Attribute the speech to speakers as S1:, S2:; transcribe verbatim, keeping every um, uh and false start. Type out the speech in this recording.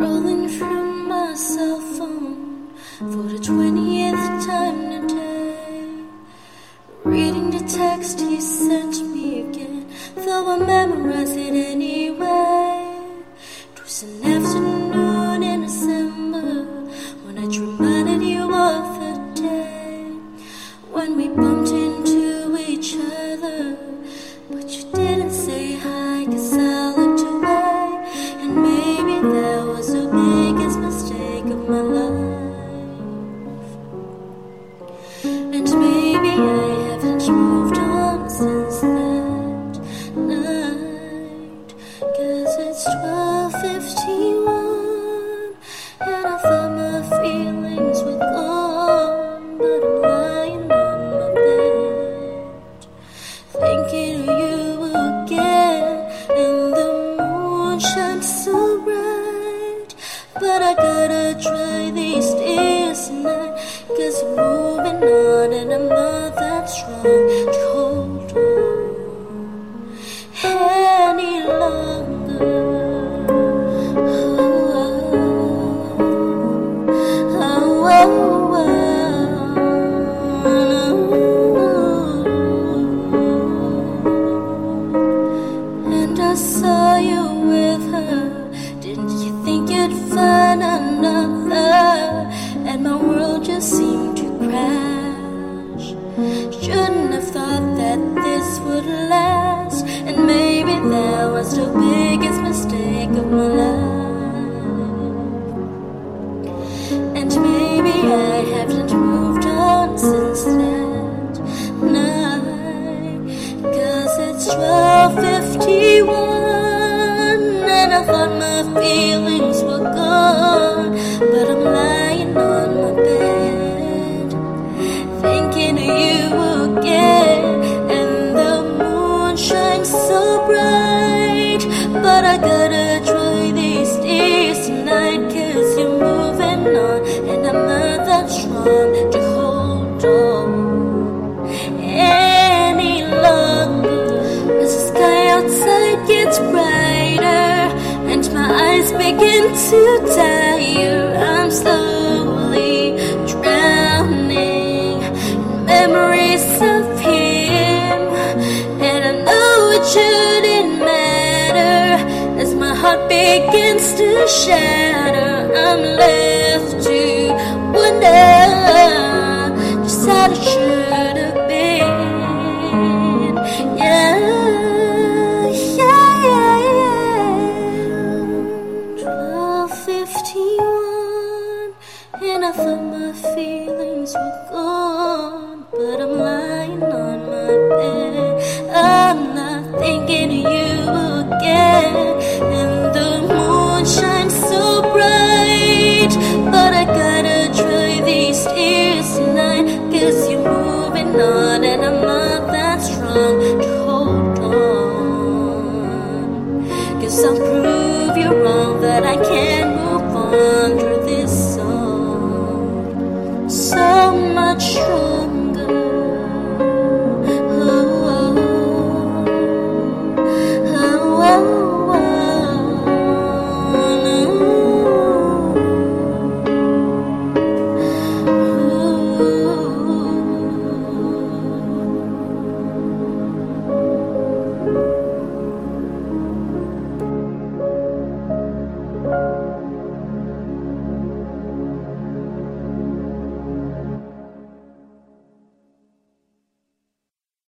S1: Scrolling through my cell phone for the twentieth time today, reading the text he sent me again, though I memorized it anyway. It was an afternoon in December when I reminded you of the day when we bumped into each other, but you didn't say hi 'cause I looked away. And maybe that was the biggest mistake of my life. And maybe I haven't moved on since that night, 'cause it's twelve fifty-one and I thought my feelings were gone, but I'm lying on my bed thinking of you again, and the moon shines so bright. But I gotta try these days tonight, 'cause you're moving on and I'm not that strong to hold on any longer. Oh, oh, oh, oh. And I saw you with her. Didn't you think you'd find another? And my world just seemed to crash. Shouldn't have thought that this would last, and maybe that was the biggest mistake of my life. And maybe I haven't moved on since that night, 'cause it's twelve fifty-one and I thought my feelings were gone, but I'm lying on my bed thinking of you again, and the moon shines so bright. But I gotta try these days tonight, 'cause you're moving on and I'm not that strong to hold on any longer. As the sky outside gets brighter and my eyes begin to tire, I'm slowly drowning in memories of him, and I know it shouldn't matter. As my heart begins to shatter, I'm left to wonder just how it should have been. Yeah, yeah, yeah, yeah. twelve fifty-one and I thought my feelings were gone, but I'm lying on my bed. I'm not thinking of you again.